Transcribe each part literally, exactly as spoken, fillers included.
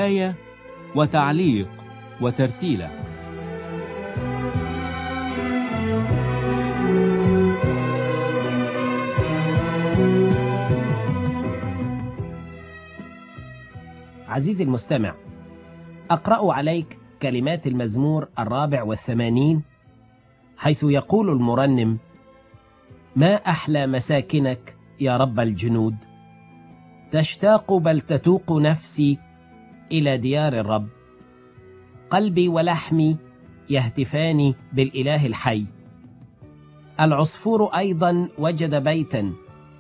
آية وتعليق وترتيلة. عزيزي المستمع، أقرأ عليك كلمات المزمور الرابع والثمانين، حيث يقول المرنم: ما أحلى مساكنك يا رب الجنود، تشتاق بل تتوق نفسي إلى ديار الرب. قلبي ولحمي يهتفان بالإله الحي. العصفور أيضا وجد بيتا،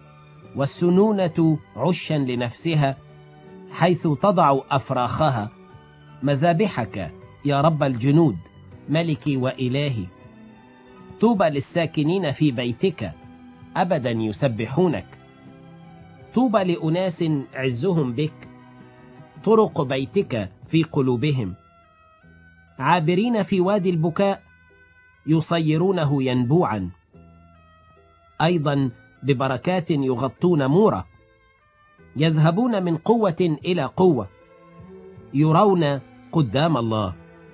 والسنونة عشا لنفسها، حيث تضع أفراخها. مذابحك يا رب الجنود، ملكي وإلهي. طوبى للساكنين في بيتك، أبدا يسبحونك. طوبى لأناس عزهم بك، طرق بيتك في قلوبهم. عابرين في وادي البكاء، يصيرونه ينبوعا. أيضا ببركات يغطون مورا، يذهبون من قوة إلى قوة، يرون قدام الله.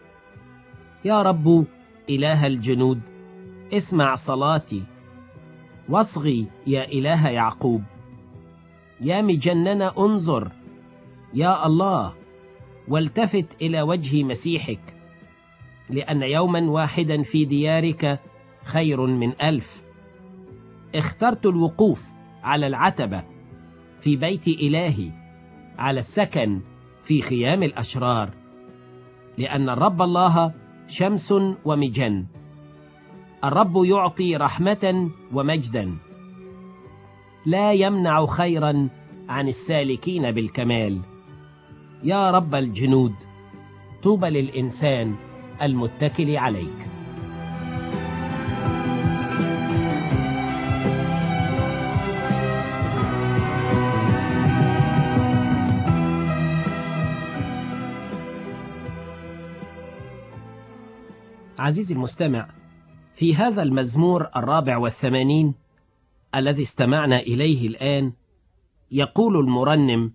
يا رب إله الجنود، اسمع صلاتي، واصغي يا إله يعقوب. يا مجنن انظر يا الله، والتفت إلى وجه مسيحك، لأن يوما واحدا في ديارك خير من ألف. اخترت الوقوف على العتبة في بيت إلهي، على السكن في خيام الأشرار، لأن الرب الله شمس ومجن. الرب يعطي رحمة ومجدا، لا يمنع خيرا عن السالكين بالكمال. يا رب الجنود، طوبى للإنسان المتكل عليك. عزيزي المستمع، في هذا المزمور الرابع والثمانين الذي استمعنا إليه الآن، يقول المرنم: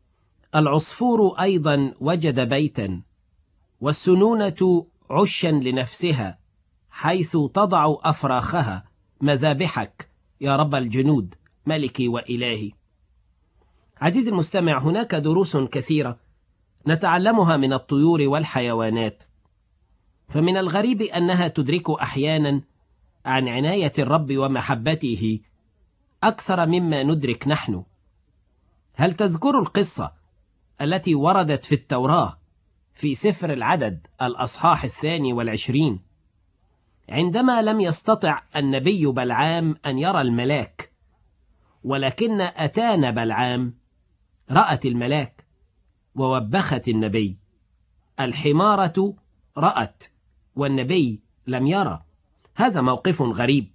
العصفور أيضا وجد بيتا، والسنونة عشا لنفسها، حيث تضع أفراخها. مذابحك يا رب الجنود، ملكي وإلهي. عزيزي المستمع، هناك دروس كثيرة نتعلمها من الطيور والحيوانات، فمن الغريب أنها تدرك أحيانا عن عناية الرب ومحبته أكثر مما ندرك نحن. هل تذكر القصة التي وردت في التوراة في سفر العدد الأصحاح الثاني والعشرين، عندما لم يستطع النبي بلعام أن يرى الملاك، ولكن أتان بلعام رأت الملاك ووبخت النبي؟ الحمارة رأت والنبي لم يرى. هذا موقف غريب،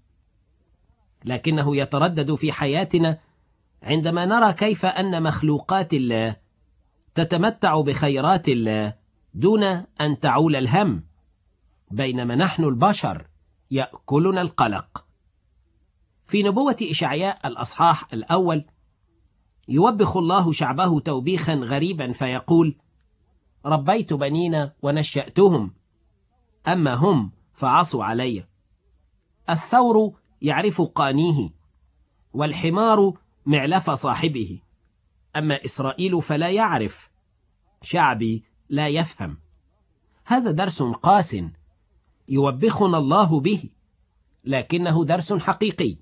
لكنه يتردد في حياتنا عندما نرى كيف أن مخلوقات الله تتمتع بخيرات الله دون أن تعول الهم، بينما نحن البشر يأكلنا القلق. في نبوة إشعياء الأصحاح الأول يوبخ الله شعبه توبيخا غريبا فيقول: ربيت بنين ونشأتهم، أما هم فعصوا علي. الثور يعرف قانيه، والحمار معلف صاحبه، أما إسرائيل فلا يعرف، شعبي لا يفهم. هذا درس قاس يوبخنا الله به، لكنه درس حقيقي.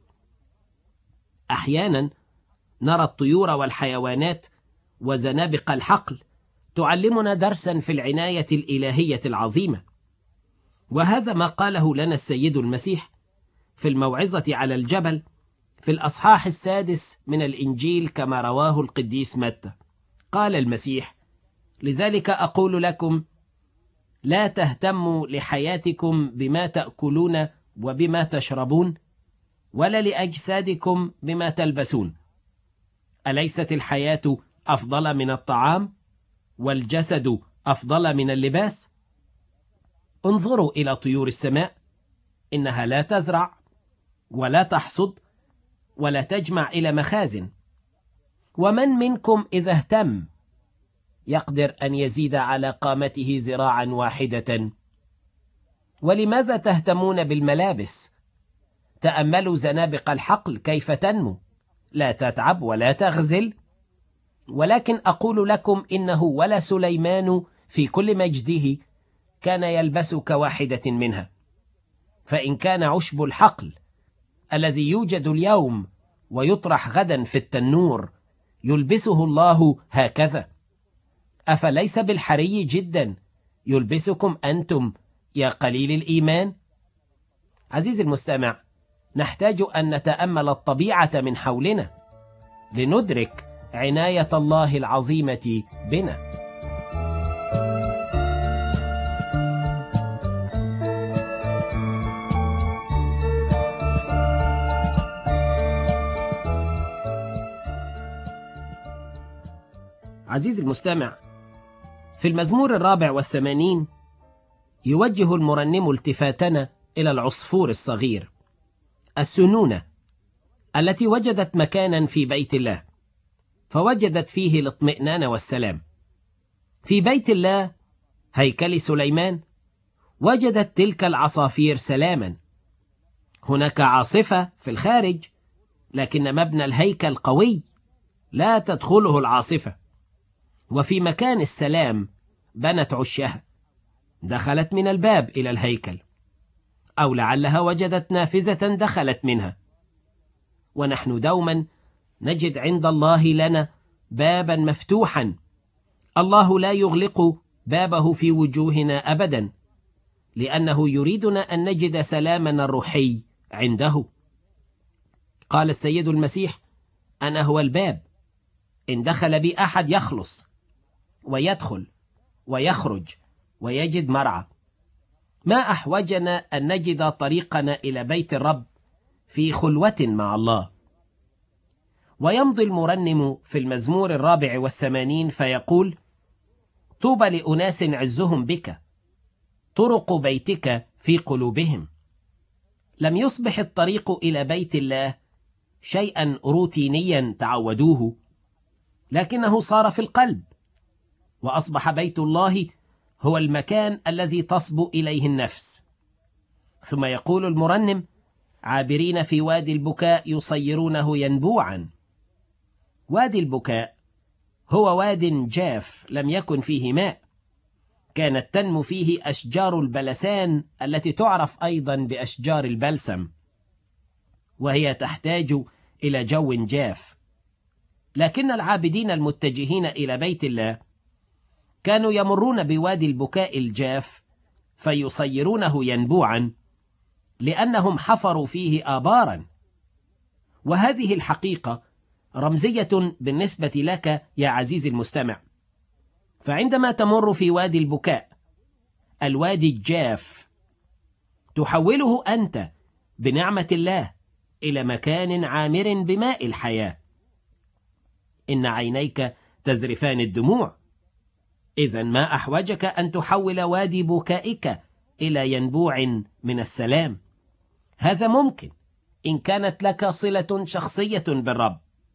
أحيانا نرى الطيور والحيوانات وزنابق الحقل تعلمنا درسا في العناية الإلهية العظيمة، وهذا ما قاله لنا السيد المسيح في الموعظة على الجبل في الأصحاح السادس من الإنجيل كما رواه القديس متى. قال المسيح: لذلك أقول لكم، لا تهتموا لحياتكم بما تأكلون وبما تشربون، ولا لأجسادكم بما تلبسون. أليست الحياة أفضل من الطعام، والجسد أفضل من اللباس؟ انظروا إلى طيور السماء، إنها لا تزرع ولا تحصد ولا تجمع إلى مخازن، ومن منكم إذا اهتم يقدر أن يزيد على قامته ذراعا واحدة؟ ولماذا تهتمون بالملابس؟ تأملوا زنابق الحقل كيف تنمو، لا تتعب ولا تغزل. ولكن أقول لكم إنه ولا سليمان في كل مجده كان يلبس كواحدة منها. فإن كان عشب الحقل الذي يوجد اليوم ويطرح غدا في التنور يلبسه الله هكذا، أفليس بالحري جدا يلبسكم أنتم يا قليل الإيمان؟ عزيزي المستمع، نحتاج أن نتأمل الطبيعة من حولنا لندرك عناية الله العظيمة بنا. عزيزي المستمع، في المزمور الرابع والثمانين يوجه المرنم التفاتنا إلى العصفور الصغير، السنونة التي وجدت مكانا في بيت الله، فوجدت فيه الاطمئنان والسلام. في بيت الله هيكل سليمان وجدت تلك العصافير سلاما. هناك عاصفة في الخارج، لكن مبنى الهيكل قوي لا تدخله العاصفة. وفي مكان السلام بنت عشها، دخلت من الباب إلى الهيكل، أو لعلها وجدت نافذة دخلت منها. ونحن دوما نجد عند الله لنا بابا مفتوحا. الله لا يغلق بابه في وجوهنا أبدا، لأنه يريدنا أن نجد سلامنا الروحي عنده. قال السيد المسيح: أنا هو الباب، إن دخل بي أحد يخلص ويدخل ويخرج ويجد مرعى. ما أحوجنا أن نجد طريقنا إلى بيت الرب في خلوة مع الله. ويمضي المرنم في المزمور الرابع والثمانين فيقول: طوبى لأناس عزهم بك، طرق بيتك في قلوبهم. لم يصبح الطريق إلى بيت الله شيئا روتينيا تعودوه، لكنه صار في القلب، وأصبح بيت الله هو المكان الذي تصبو إليه النفس. ثم يقول المرنم: عابرين في وادي البكاء يصيرونه ينبوعا. وادي البكاء هو واد جاف لم يكن فيه ماء، كانت تنمو فيه أشجار البلسان التي تعرف أيضا بأشجار البلسم، وهي تحتاج إلى جو جاف. لكن العابدين المتجهين إلى بيت الله كانوا يمرون بوادي البكاء الجاف فيصيرونه ينبوعا، لأنهم حفروا فيه آبارا. وهذه الحقيقة رمزية بالنسبة لك يا عزيزي المستمع. فعندما تمر في وادي البكاء، الوادي الجاف، تحوله أنت بنعمة الله إلى مكان عامر بماء الحياة. إن عينيك تذرفان الدموع، إذن ما أحوجك أن تحول وادي بكائك إلى ينبوع من السلام. هذا ممكن إن كانت لك صلة شخصية بالرب.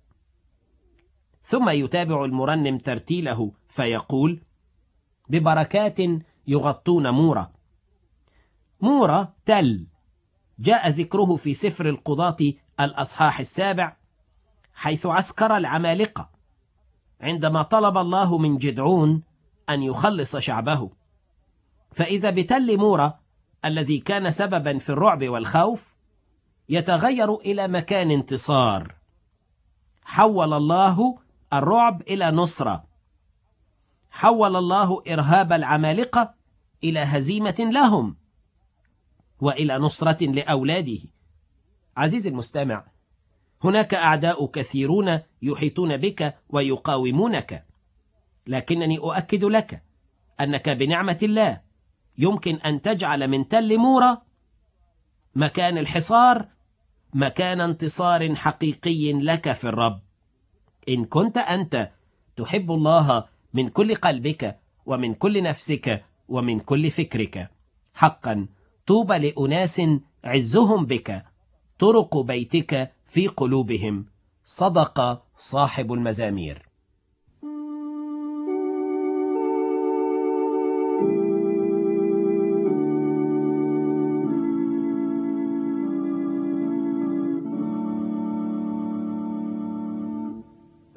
ثم يتابع المرنم ترتيله فيقول: ببركات يغطون مورا. مورا تل جاء ذكره في سفر القضاة الأصحاح السابع، حيث عسكر العمالقة عندما طلب الله من جدعون أن يخلص شعبه. فإذا بتل مورا الذي كان سببا في الرعب والخوف يتغير إلى مكان انتصار. حول الله الرعب إلى نصرة، حول الله إرهاب العمالقة إلى هزيمة لهم وإلى نصرة لأولاده. عزيزي المستمع، هناك أعداء كثيرون يحيطون بك ويقاومونك، لكنني أؤكد لك أنك بنعمة الله يمكن أن تجعل من تل مورا مكان الحصار مكان انتصار حقيقي لك في الرب. إن كنت أنت تحب الله من كل قلبك ومن كل نفسك ومن كل فكرك، حقا طوبى لأناس عزهم بك، طرق بيتك في قلوبهم. صدق صاحب المزامير.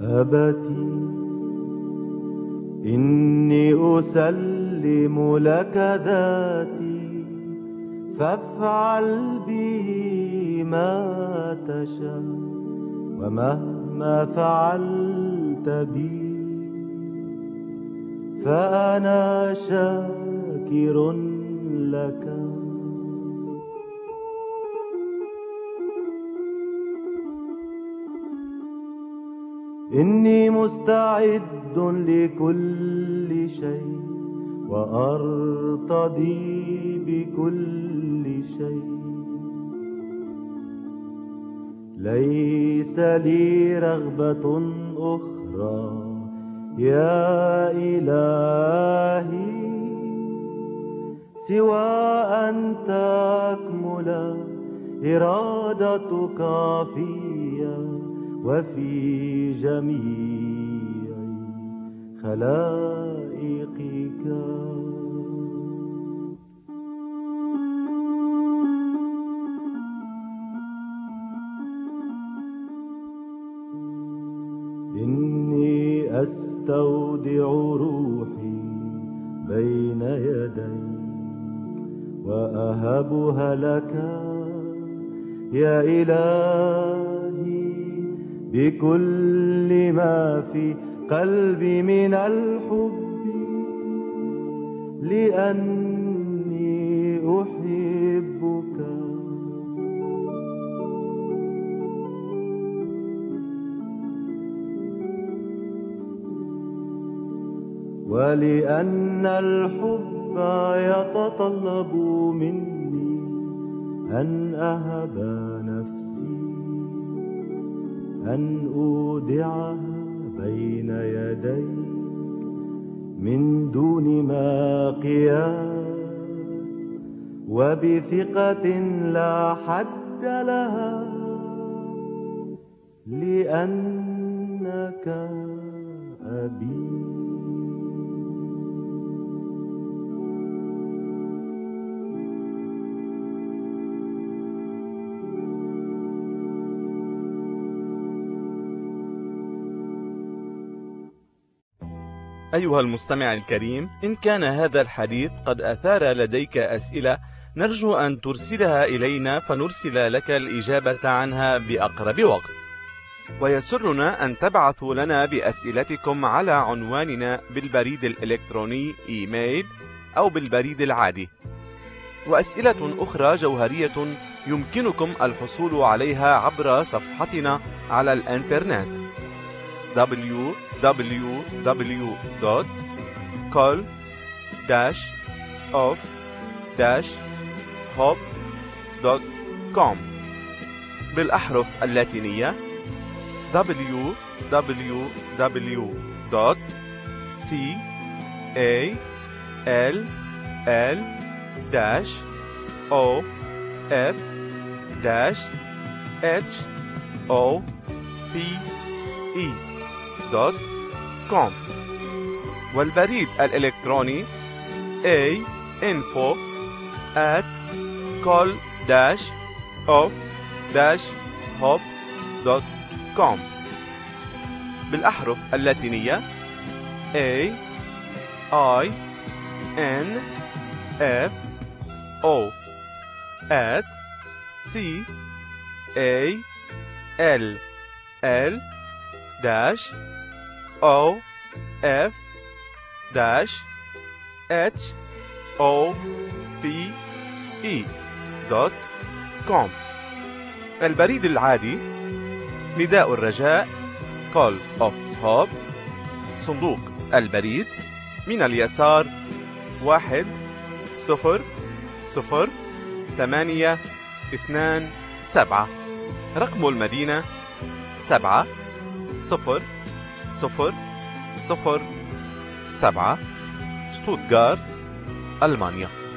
أبتي إني أسلم لك ذاتي، فافعل بي ما تشاء، ومهما فعلت بي فأنا شاكر لك. إني مستعد لكل شيء، وأرتضي بكل شيء. ليس لي رغبة أخرى يا إلهي سوى أن تكمل إرادتك فيا وفي جميع خلائقك. إني أستودع روحي بين يديك وأهبها لك يا إلهي، بكل ما في قلبي من الحب، لأني أحبك. ولأن الحب يتطلب مني أن أهب نفسي، أن أودعها بين يديك من دون ما قياس، وبثقة لا حد لها، لأنك أبي. أيها المستمع الكريم، إن كان هذا الحديث قد أثار لديك أسئلة، نرجو أن ترسلها إلينا فنرسل لك الإجابة عنها بأقرب وقت. ويسرنا أن تبعثوا لنا بأسئلتكم على عنواننا بالبريد الإلكتروني إيميل أو بالبريد العادي. وأسئلة أخرى جوهرية يمكنكم الحصول عليها عبر صفحتنا على الإنترنت دبليو دبليو دبليو دوت كول داش اوف داش هوب دوت كوم بالأحرف اللاتينية دبليو دبليو دبليو دوت سي إيه إل إل داش أو إف داش إتش أو بي إي دوت كوم، والبريد الإلكتروني a info at call dash of dash hop دوت كوم بالأحرف اللاتينية A I N F O at C A L L dash O F dash H O P E دوت كوم. البريد العادي نداء الرجاء Call of Hope، صندوق البريد من اليسار واحد صفر صفر ثمانية اثنان سبعة، رقم المدينة سبعة صفر صفر صفر سبعة، شتوتغارت، ألمانيا.